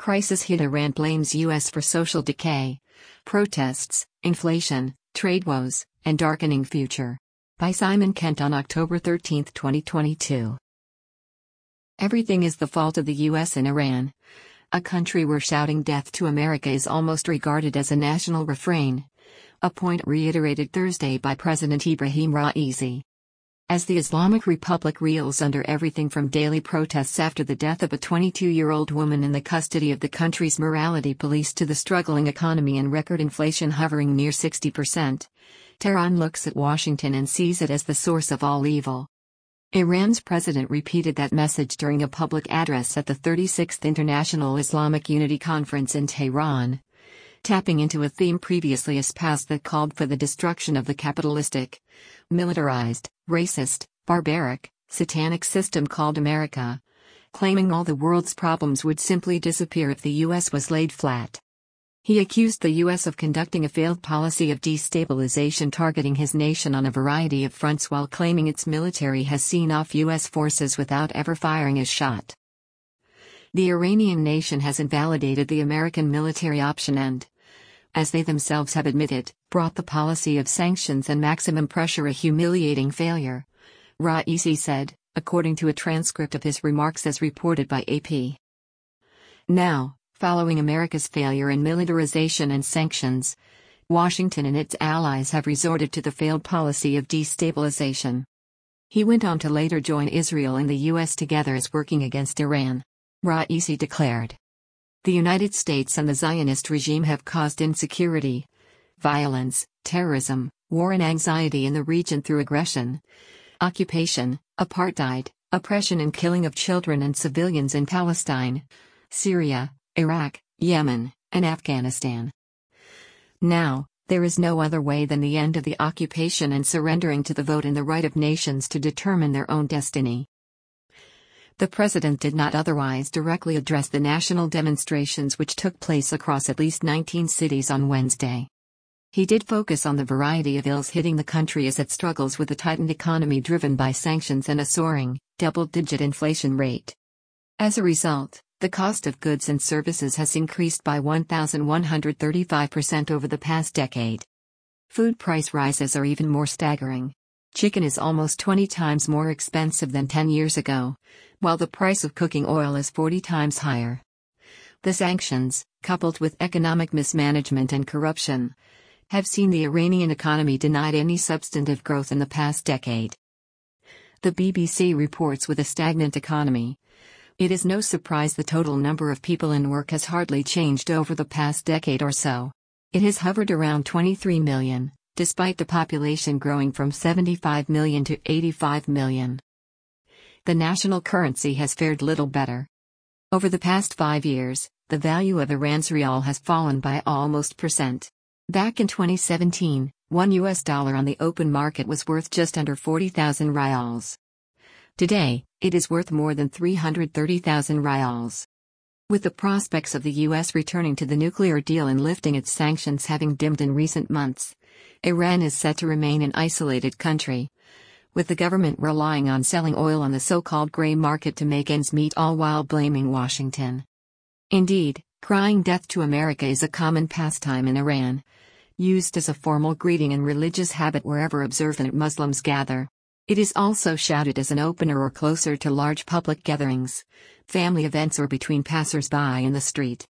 Crisis hit Iran blames U.S. for social decay, protests, inflation, trade woes, and darkening future. By Simon Kent on October 13, 2022. Everything is the fault of the U.S. and Iran. A country where shouting death to America is almost regarded as a national refrain. A point reiterated Thursday by President Ibrahim Raisi. As the Islamic Republic reels under everything from daily protests after the death of a 22-year-old woman in the custody of the country's morality police to the struggling economy and record inflation hovering near 60%, Tehran looks at Washington and sees it as the source of all evil. Iran's president repeated that message during a public address at the 36th International Islamic Unity Conference in Tehran, tapping into a theme previously espoused that called for the destruction of the capitalistic, militarized, racist, barbaric, satanic system called America, claiming all the world's problems would simply disappear if the U.S. was laid flat. He accused the U.S. of conducting a failed policy of destabilization targeting his nation on a variety of fronts while claiming its military has seen off U.S. forces without ever firing a shot. The Iranian nation has invalidated the American military option and, as they themselves have admitted, brought the policy of sanctions and maximum pressure a humiliating failure, Raisi said, according to a transcript of his remarks as reported by AP. Now, following America's failure in militarization and sanctions, Washington and its allies have resorted to the failed policy of destabilization. He went on to later join Israel and the U.S. together as working against Iran, Raisi declared. The United States and the Zionist regime have caused insecurity, violence, terrorism, war and anxiety in the region through aggression, occupation, apartheid, oppression and killing of children and civilians in Palestine, Syria, Iraq, Yemen, and Afghanistan. Now, there is no other way than the end of the occupation and surrendering to the vote and the right of nations to determine their own destiny. The president did not otherwise directly address the national demonstrations which took place across at least 19 cities on Wednesday. He did focus on the variety of ills hitting the country as it struggles with a tightened economy driven by sanctions and a soaring, double-digit inflation rate. As a result, the cost of goods and services has increased by 1,135% over the past decade. Food price rises are even more staggering. Chicken is almost 20 times more expensive than 10 years ago, while the price of cooking oil is 40 times higher. The sanctions, coupled with economic mismanagement and corruption, have seen the Iranian economy denied any substantive growth in the past decade. The BBC reports with a stagnant economy, it is no surprise the total number of people in work has hardly changed over the past decade or so. It has hovered around 23 million. Despite the population growing from 75 million to 85 million. The national currency has fared little better. Over the past 5 years, the value of Iran's rial has fallen by almost %. Back in 2017, $1 on the open market was worth just under 40,000 rials. Today, it is worth more than 330,000 rials. With the prospects of the U.S. returning to the nuclear deal and lifting its sanctions having dimmed in recent months, Iran is set to remain an isolated country, with the government relying on selling oil on the so-called gray market to make ends meet, all while blaming Washington. Indeed, crying death to America is a common pastime in Iran, used as a formal greeting and religious habit wherever observant Muslims gather. It is also shouted as an opener or closer to large public gatherings, family events or between passers-by in the street.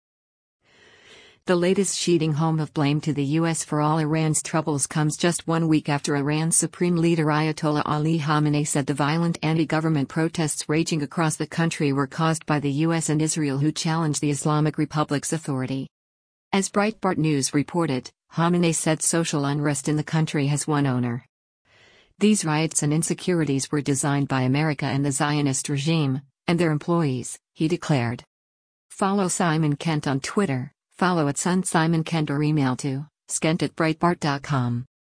The latest sheeting home of blame to the U.S. for all Iran's troubles comes just 1 week after Iran's supreme leader Ayatollah Ali Khamenei said the violent anti-government protests raging across the country were caused by the U.S. and Israel who challenged the Islamic Republic's authority. As Breitbart News reported, Khamenei said social unrest in the country has one owner. These riots and insecurities were designed by America and the Zionist regime, and their employees, he declared. Follow Simon Kent on Twitter. Follow @SunSimonKent or email to skent@breitbart.com.